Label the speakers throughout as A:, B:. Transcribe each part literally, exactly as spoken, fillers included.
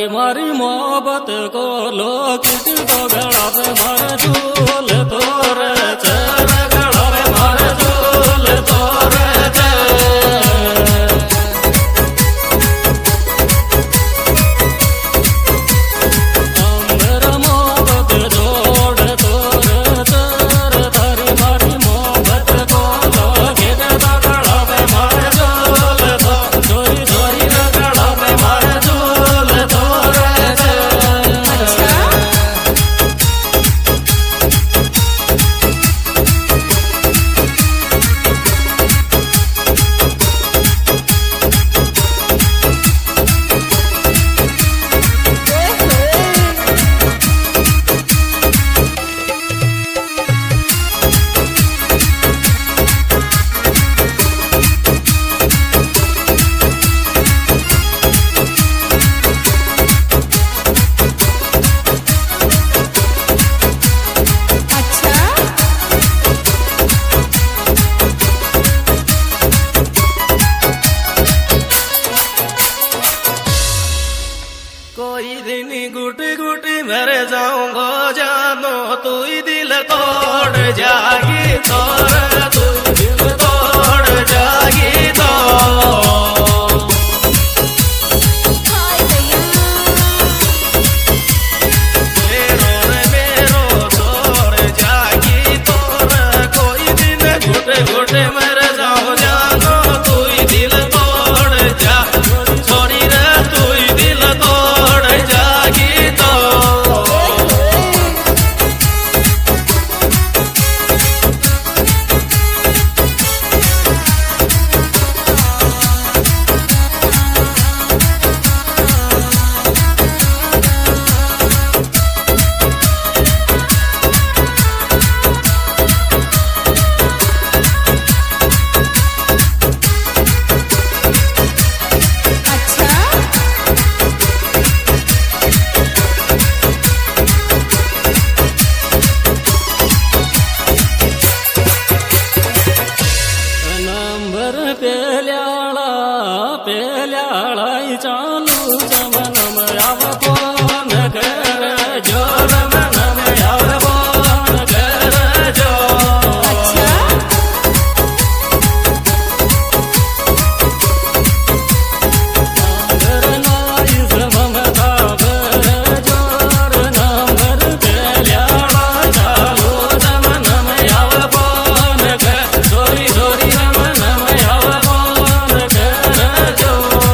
A: मारी मोहब्बत को लोग तो गला पे मारे झूल तोरे चर गला पे मारे झूल तोरे मेरा मोहब्बत जोड़ तोरे चर थारी मारी मोहब्बत को लोग तो गला पे मारे झूल तो चोरी चोरी गला पे मारे झूल तोरे कोई दिन गुटी गुटी मेरे जाऊंगा जानो तू ही दिल तोड़ जागी तोड़ तू ही दिल तोड़ जागी तो मेरो रे मेरो तोड़ जागी तोड़ कोई दिन गुटे गुटे मेरे जाऊं जानो तू ही दिल तोड़ जा छोरी रे तू ही दिल तोड़ जागी तो पेल्याला पेल्याला चालू जमन मयाव फोन कर जो रमन मयाव फोन कर जो नंबर नाइस ममता बर जोर नंबर पेल्याला चालू जमन मयाव फोन कर चोरी चोरी रमन मयाव फोन कर जो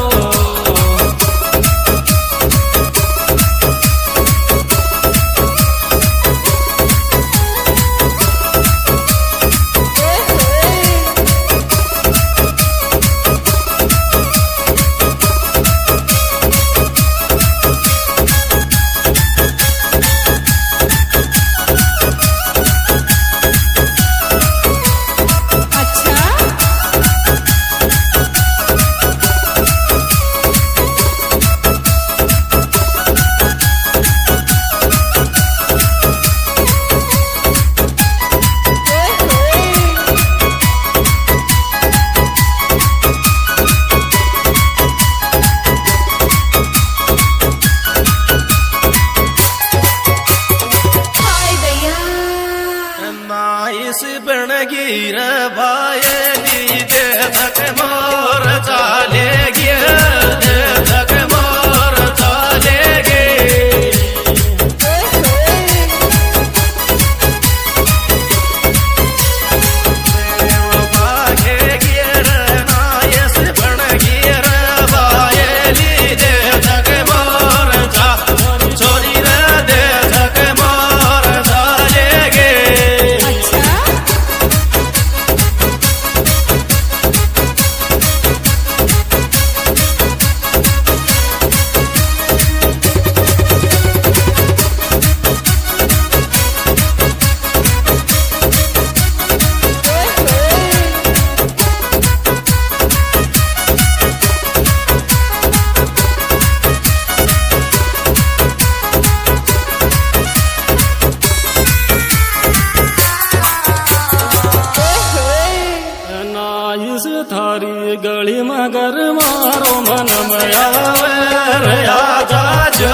A: नाइस बनगीर भाई दे तक मोर चालेगी दे तक मोर चालेगी नाइस बनगीर भाई दे तक मोर चा चोरी रे दे तक मोर चालेगी थारी गली मगर मारो मन में आवे रे आजा जो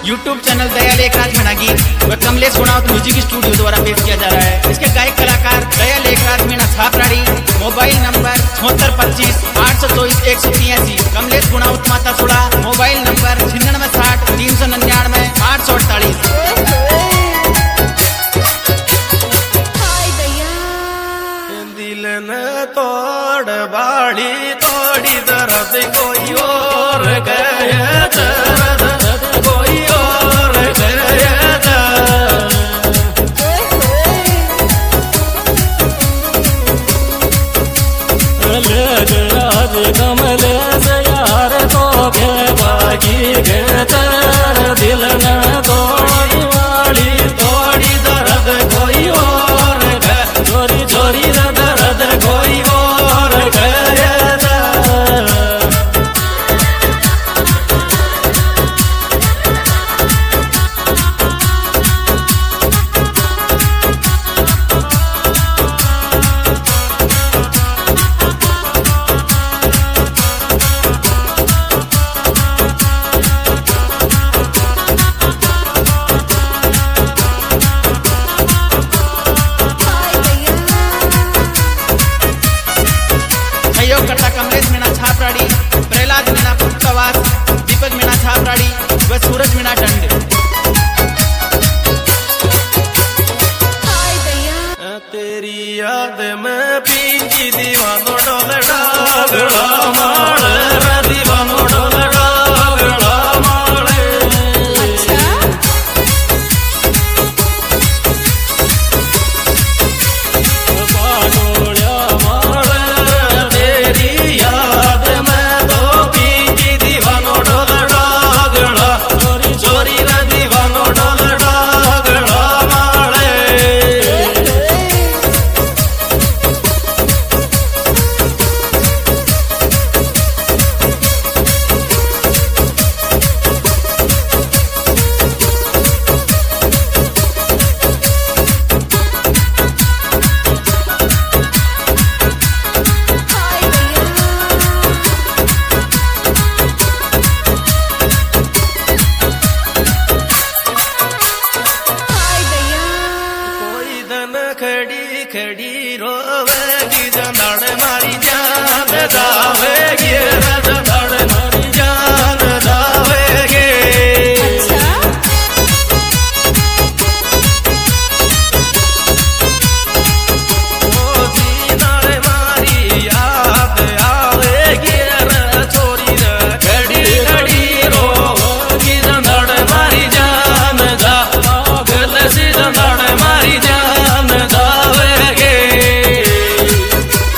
B: यूट्यूब चैनल दयाल एकराज मीणा गीत व कमलेश गुणावत म्यूजिक स्टूडियो द्वारा पेश किया जा रहा है। इसके गायक कलाकार दयाल एकराज मीणा छापराड़ी। मोबाइल नंबर छोहत्तर पच्चीस आठ सौ चौबीस एक सौ तिरासी। कमलेश गुणावत माता सुड़ा। मोबाइल नंबर छिन्नवे साठ तीन सौ निन्यानवे आठ सौ अड़तालीस।
A: दिल न तोड़ बाड़ी तोड़ी दर्द कोई और गया दर्द कोई और गया
C: आज कमले से यार तो के बागी गए तर दिल न तोड़ी वाली
A: तोड़ी दर्द कोई और गया
C: छोरी छोरी
A: दर्द कोई और गया
B: सहयोगकर्ता कमलेश मीणा छापराड़ी, प्रहलाद मीणा पुष्पवास, दीपक मीणा छापराड़ी व सूरज मीणा दंड।
A: तेरी याद में पींची दीवानो डोल डागड़ा